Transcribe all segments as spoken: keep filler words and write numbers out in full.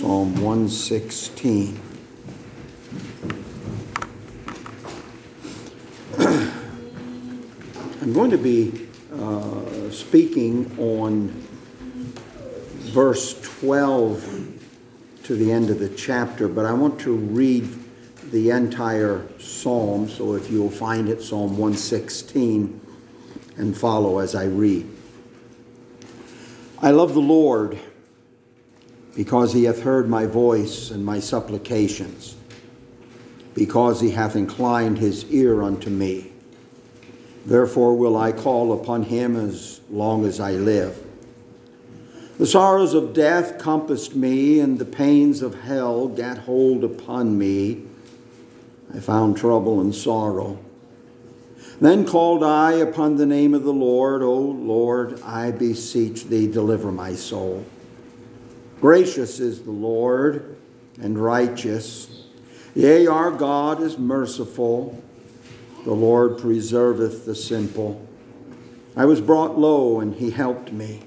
Psalm one sixteen. I'm going to be uh, speaking on verse twelve to the end of the chapter, but I want to read the entire psalm, so if you'll find it, Psalm one sixteen, and follow as I read. I love the Lord, because he hath heard my voice and my supplications, because he hath inclined his ear unto me. Therefore will I call upon him as long as I live. The sorrows of death compassed me, and the pains of hell gat hold upon me. I found trouble and sorrow. Then called I upon the name of the Lord. O Lord, I beseech thee, deliver my soul. Gracious is the Lord, and righteous. Yea, our God is merciful. The Lord preserveth the simple. I was brought low, and he helped me.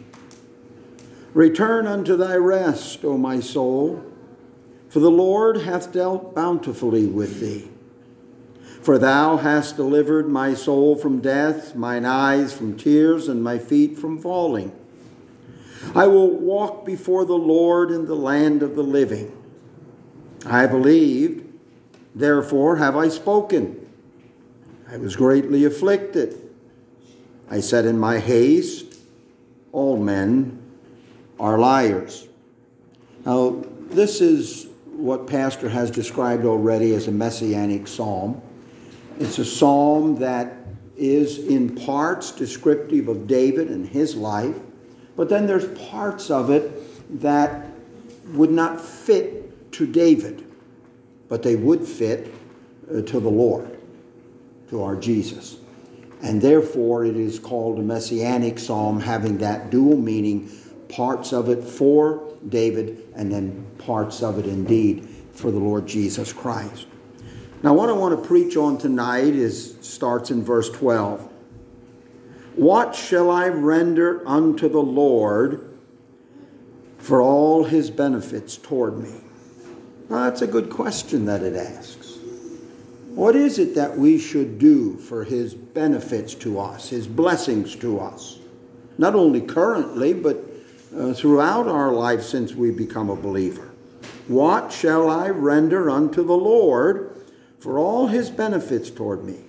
Return unto thy rest, O my soul, for the Lord hath dealt bountifully with thee. For thou hast delivered my soul from death, mine eyes from tears, and my feet from falling. I will walk before the Lord in the land of the living. I believed, therefore have I spoken. I was greatly afflicted. I said in my haste, all men are liars. Now, this is what Pastor has described already as a messianic psalm. It's a psalm that is in parts descriptive of David and his life, but then there's parts of it that would not fit to David, but they would fit uh, to the Lord, to our Jesus. And therefore it is called a messianic psalm, having that dual meaning, parts of it for David and then parts of it indeed for the Lord Jesus Christ. Now what I want to preach on tonight is starts in verse twelve. What shall I render unto the Lord for all his benefits toward me? Now that's a good question that it asks. What is it that we should do for his benefits to us, his blessings to us? Not only currently, but uh, throughout our life since we become a believer. What shall I render unto the Lord for all his benefits toward me?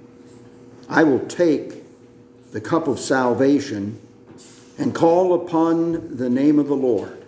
I will take the cup of salvation and call upon the name of the Lord.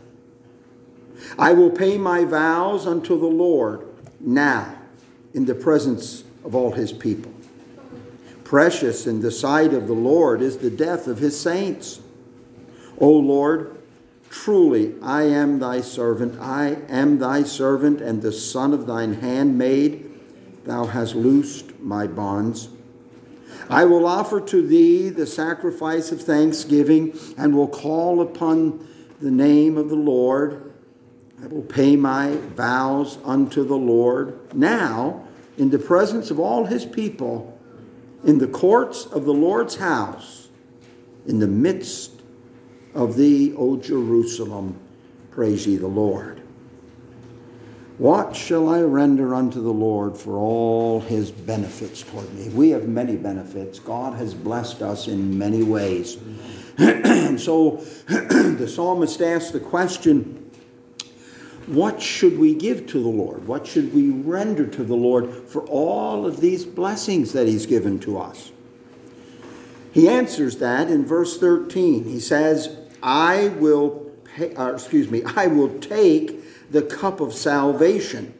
I will pay my vows unto the Lord now in the presence of all his people. Precious in the sight of the Lord is the death of his saints. O Lord, truly I am thy servant. I am thy servant and the son of thine handmaid. Thou hast loosed my bonds. I will offer to thee the sacrifice of thanksgiving and will call upon the name of the Lord. I will pay my vows unto the Lord now in the presence of all his people, in the courts of the Lord's house, in the midst of thee, O Jerusalem. Praise ye the Lord. What shall I render unto the Lord for all his benefits toward me? We have many benefits. God has blessed us in many ways. And so the psalmist asks the question, what should we give to the Lord? What should we render to the Lord for all of these blessings that he's given to us? He answers that in verse thirteen. He says, I will pay, uh, excuse me, I will take the cup of salvation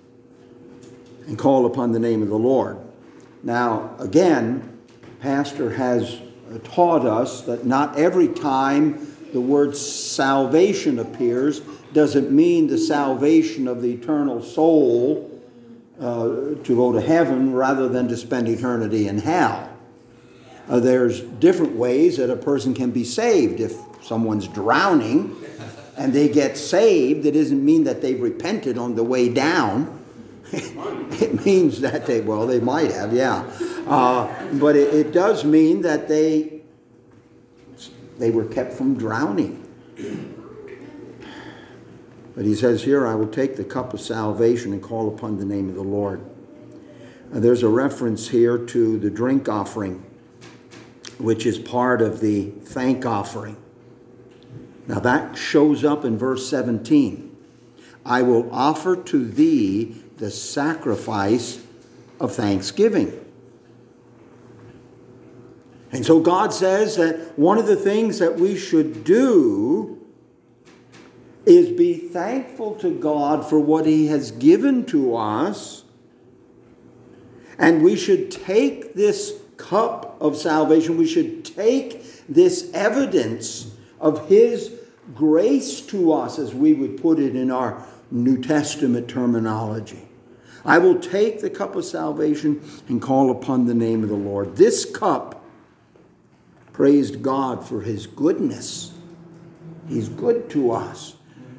and call upon the name of the Lord. Now, again, Pastor has taught us that not every time the word salvation appears does it mean the salvation of the eternal soul uh, to go to heaven rather than to spend eternity in hell. Uh, there's different ways that a person can be saved. If someone's drowning and they get saved, it doesn't mean that they've repented on the way down. It means that they, well, they might have, yeah. Uh, but it, it does mean that they, they were kept from drowning. But he says here, I will take the cup of salvation and call upon the name of the Lord. Uh, there's a reference here to the drink offering, which is part of the thank offering. Now that shows up in verse seventeen. I will offer to thee the sacrifice of thanksgiving. And so God says that one of the things that we should do is be thankful to God for what he has given to us. And we should take this cup of salvation, we should take this evidence of his grace to us, as we would put it in our New Testament terminology. I will take the cup of salvation and call upon the name of the Lord. This cup praised God for his goodness. He's good to us.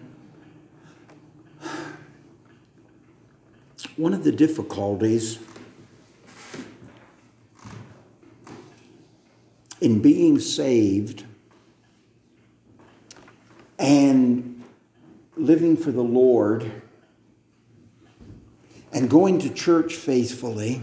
One of the difficulties in being saved and living for the Lord and going to church faithfully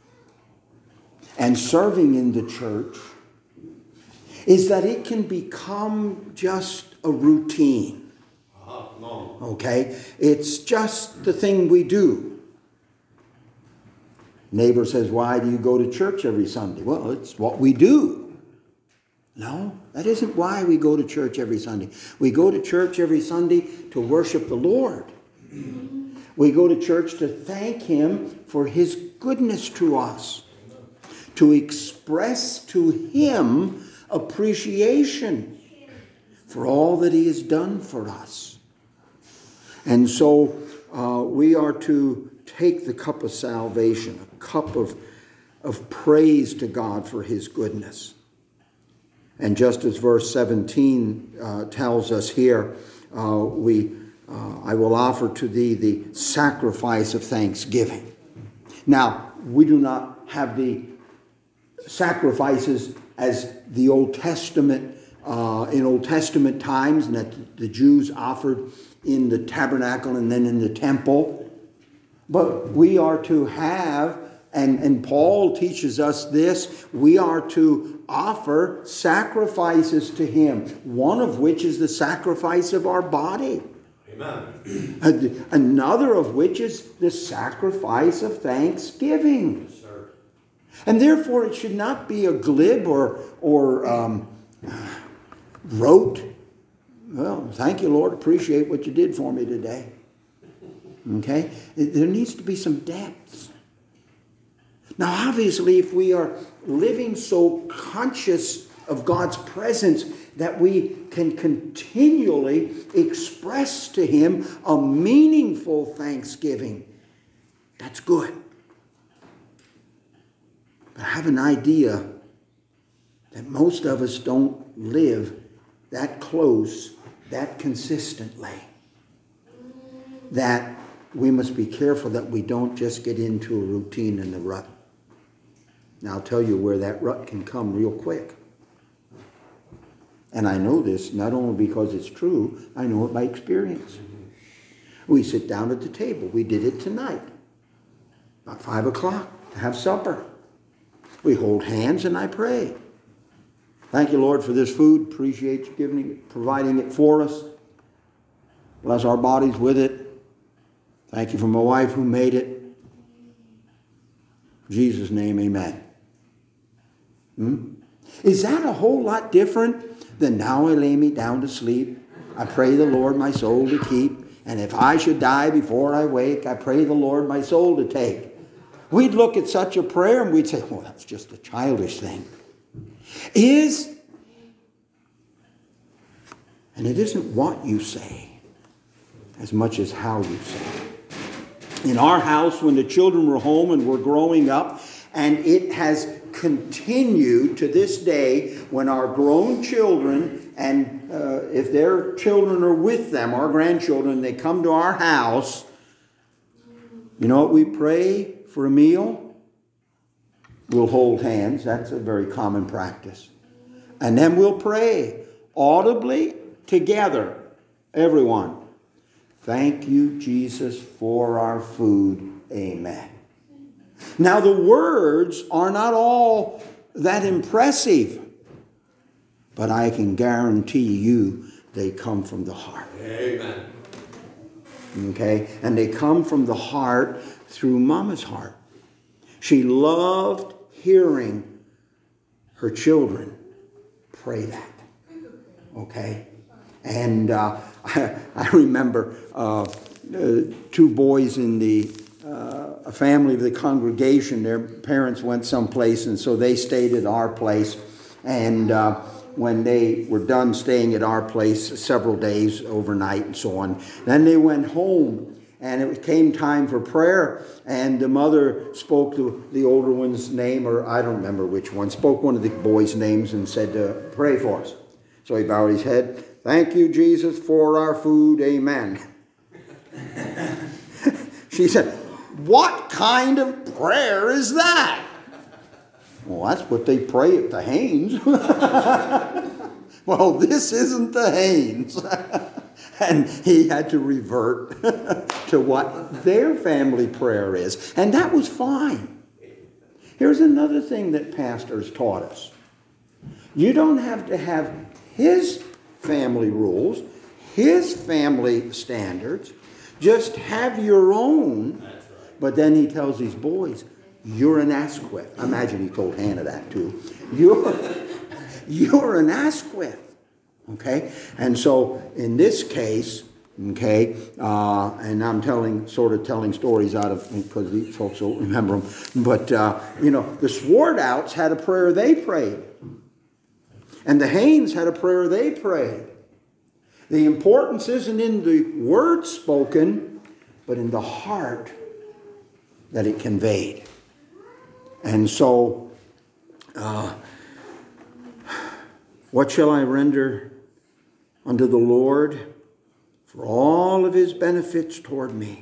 and serving in the church is that it can become just a routine. Uh-huh. No. Okay? It's just the thing we do. Neighbor says, why do you go to church every Sunday? Well, it's what we do. No, that isn't why we go to church every Sunday. We go to church every Sunday to worship the Lord. We go to church to thank him for his goodness to us. To express to him appreciation for all that he has done for us. And so uh, we are to take the cup of salvation, a cup of, of praise to God for his goodness. And just as verse seventeen uh, tells us here, uh, we, uh, I will offer to thee the sacrifice of thanksgiving. Now, we do not have the sacrifices as the Old Testament, uh, in Old Testament times, and that the Jews offered in the tabernacle and then in the temple. But we are to have, and, and Paul teaches us this, we are to offer sacrifices to him, one of which is the sacrifice of our body. Amen. Another of which is the sacrifice of thanksgiving. Yes, sir. And therefore it should not be a glib or, or um, rote, well, thank you, Lord, appreciate what you did for me today. Okay? There needs to be some depth. Now, obviously, if we are living so conscious of God's presence that we can continually express to him a meaningful thanksgiving, that's good. But I have an idea that most of us don't live that close, that consistently, that we must be careful that we don't just get into a routine and a rut. Now, I'll tell you where that rut can come real quick. And I know this not only because it's true, I know it by experience. We sit down at the table. We did it tonight, about five o'clock, to have supper. We hold hands and I pray. Thank you, Lord, for this food. Appreciate you giving it, providing it for us. Bless our bodies with it. Thank you for my wife who made it. In Jesus' name, amen. Hmm? Is that a whole lot different than now I lay me down to sleep? I pray the Lord my soul to keep. And if I should die before I wake, I pray the Lord my soul to take. We'd look at such a prayer and we'd say, well, that's just a childish thing. Is, and it isn't what you say as much as how you say it. In our house, when the children were home and were growing up, and it has continued to this day when our grown children, and uh, if their children are with them, our grandchildren, they come to our house, you know what we pray for a meal? We'll hold hands. That's a very common practice. And then we'll pray audibly together, everyone. Thank you, Jesus, for our food. Amen. Now, the words are not all that impressive, but I can guarantee you they come from the heart. Amen. Okay? And they come from the heart through Mama's heart. She loved hearing her children pray that. Okay? And uh, I, I remember uh, uh, two boys in the uh, a family of the congregation. Their parents went someplace, and so they stayed at our place. And uh, when they were done staying at our place several days overnight and so on, then they went home. And it came time for prayer, and the mother spoke the, the older one's name, or I don't remember which one, spoke one of the boys' names and said, uh, pray for us. So he bowed his head. Thank you, Jesus, for our food. Amen. She said, what kind of prayer is that? Well, that's what they pray at the Haynes. Well, this isn't the Haynes. And he had to revert to what their family prayer is. And that was fine. Here's another thing that pastors taught us. You don't have to have his family rules, his family standards. Just have your own. But then he tells these boys, you're an Asquith. I imagine he told Hannah that too. You're, you're an Asquith. Okay? And so in this case, okay, uh, and I'm telling, sort of telling stories out of, because these folks don't remember them, but, uh, you know, the Swordouts had a prayer they prayed. And the Haynes had a prayer they prayed. The importance isn't in the words spoken, but in the heart that it conveyed. And so, uh, what shall I render unto the Lord for all of his benefits toward me?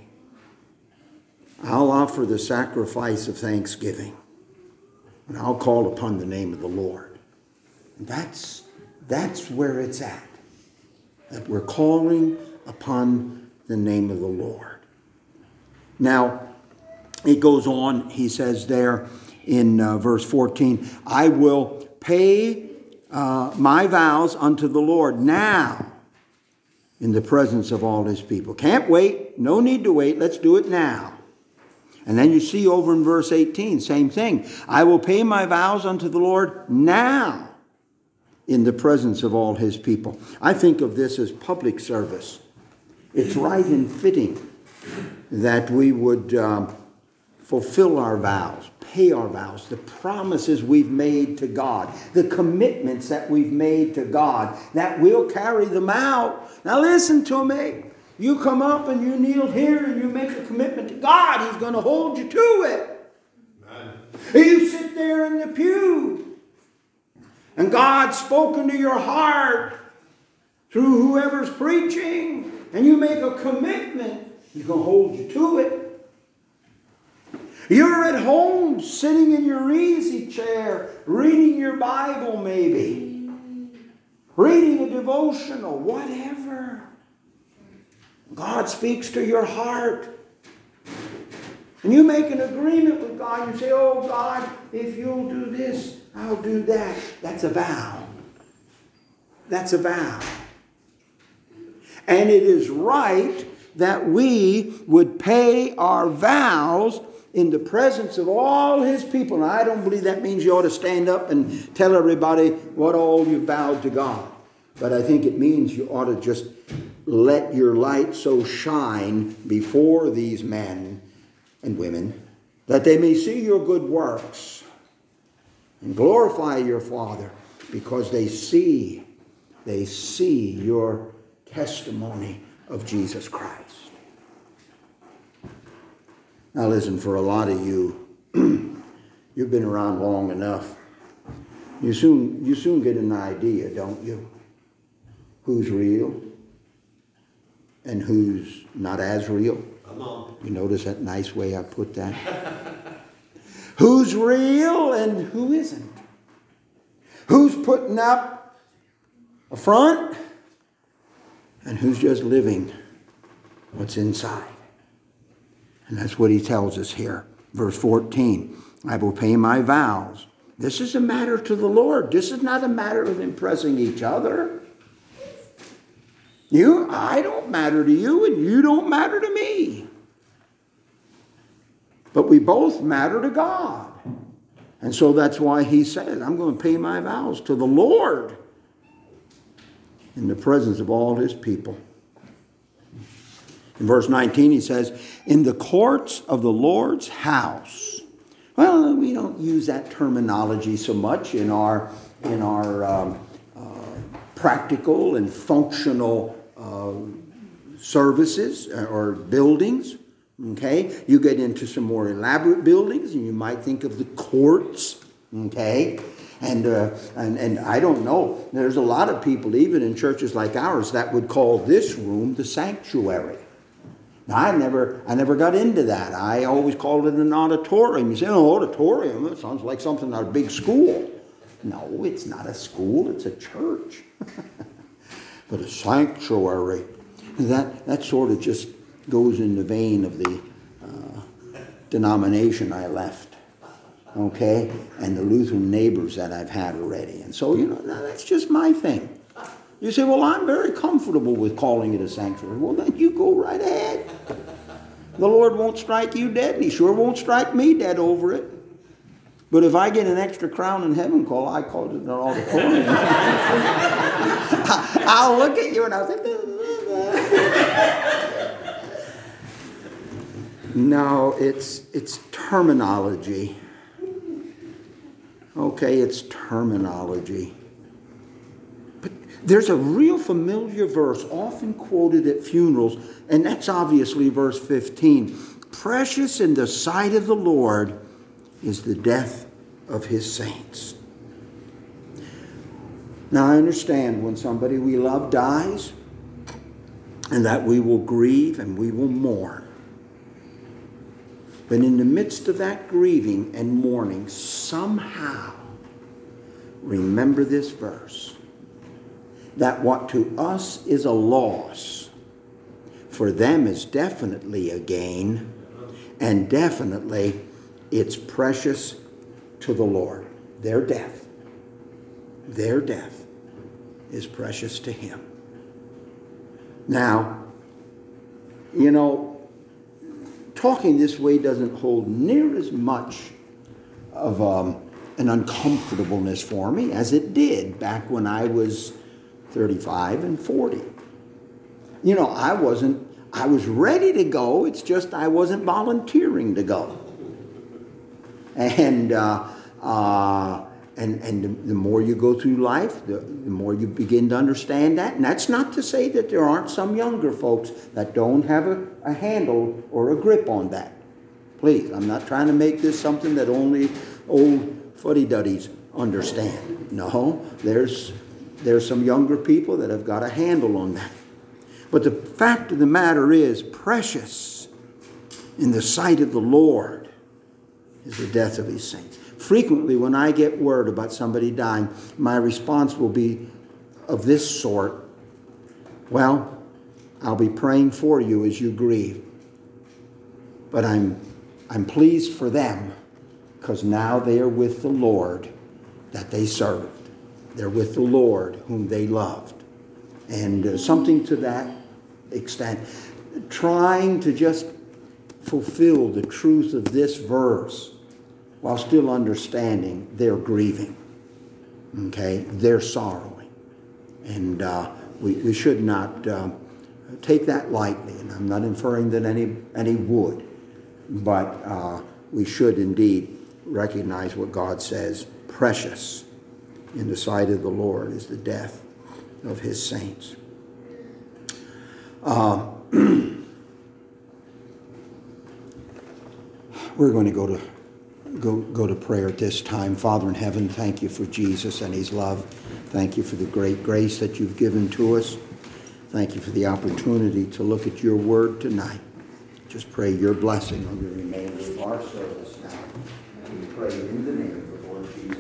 I'll offer the sacrifice of thanksgiving, and I'll call upon the name of the Lord. And that's, that's where it's at. That we're calling upon the name of the Lord. Now, it goes on, he says there in uh, verse fourteen, I will pay uh, my vows unto the Lord now in the presence of all his people. Can't wait, no need to wait, let's do it now. And then you see over in verse eighteen, same thing. I will pay my vows unto the Lord now in the presence of all his people. I think of this as public service. It's right and fitting that we would um, fulfill our vows, pay our vows, the promises we've made to God, the commitments that we've made to God, that we'll carry them out. Now listen to me. You come up and you kneel here and you make a commitment to God, he's going to hold you to it. Amen. You sit there in the pew and God's spoken to your heart through whoever's preaching, and you make a commitment, he's going to hold you to it. You're at home sitting in your easy chair, reading your Bible maybe, reading a devotional, whatever. God speaks to your heart. And you make an agreement with God. You say, oh God, if you'll do this, I'll do that. That's a vow. That's a vow. And it is right that we would pay our vows in the presence of all his people. And I don't believe that means you ought to stand up and tell everybody what all you vowed to God. But I think it means you ought to just let your light so shine before these men and women that they may see your good works and glorify your Father, because they see, they see your testimony of Jesus Christ. Now listen, for a lot of you, you've been around long enough. You soon, you soon get an idea, don't you? Who's real and who's not as real. Come on. You notice that nice way I put that? Who's real and who isn't? Who's putting up a front and who's just living what's inside. And that's what he tells us here. Verse fourteen, I will pay my vows. This is a matter to the Lord. This is not a matter of impressing each other. You, I don't matter to you, and you don't matter to me. But we both matter to God. And so that's why he said, I'm going to pay my vows to the Lord in the presence of all his people. In verse nineteen, he says, in the courts of the Lord's house. Well, we don't use that terminology so much in our, in our um, uh, practical and functional uh, services or buildings. Okay, you get into some more elaborate buildings, and you might think of the courts. Okay, and uh, and and I don't know. There's a lot of people, even in churches like ours, that would call this room the sanctuary. Now, I never, I never got into that. I always called it an auditorium. You say, "Oh, auditorium? It sounds like something at a big school." No, it's not a school. It's a church. But a sanctuary, that that sort of just goes in the vein of the uh, denomination I left, okay, and the Lutheran neighbors that I've had already. And so, you know, that's just my thing. You say, well, I'm very comfortable with calling it a sanctuary. Well, then you go right ahead. The Lord won't strike you dead, and he sure won't strike me dead over it. But if I get an extra crown in heaven call, I call it an auditorium. I'll look at you and I'll say, no, it's it's terminology. Okay, it's terminology. But there's a real familiar verse often quoted at funerals, and that's obviously verse fifteen. Precious in the sight of the Lord is the death of his saints. Now, I understand when somebody we love dies, and that we will grieve and we will mourn. But in the midst of that grieving and mourning, somehow remember this verse, that what to us is a loss, for them is definitely a gain, and definitely it's precious to the Lord. Their death, their death is precious to him. Now, you know, talking this way doesn't hold near as much of um, an uncomfortableness for me as it did back when I was thirty-five and forty. You know, I wasn't, I was ready to go, it's just I wasn't volunteering to go. And uh, uh, and and the, the more you go through life, the, the more you begin to understand that. And that's not to say that there aren't some younger folks that don't have a, a handle or a grip on that. Please, I'm not trying to make this something that only old fuddy-duddies understand. No, there's there's some younger people that have got a handle on that. But the fact of the matter is, precious in the sight of the Lord is the death of his saints. Frequently, when I get word about somebody dying, my response will be of this sort. Well, I'll be praying for you as you grieve. But I'm, I'm pleased for them because now they are with the Lord that they served. They're with the Lord whom they loved. And uh, something to that extent. Trying to just fulfill the truth of this verse while still understanding they're grieving, okay? They're sorrowing. And uh, we, we should not uh, take that lightly. And I'm not inferring that any, any would. But uh, we should indeed recognize what God says. Precious in the sight of the Lord is the death of his saints. Uh, we're going to go to Go, go to prayer at this time. Father in heaven, thank you for Jesus and his love. Thank you for the great grace that you've given to us. Thank you for the opportunity to look at your word tonight. Just pray your blessing on the remainder of our service now. And we pray in the name of the Lord Jesus.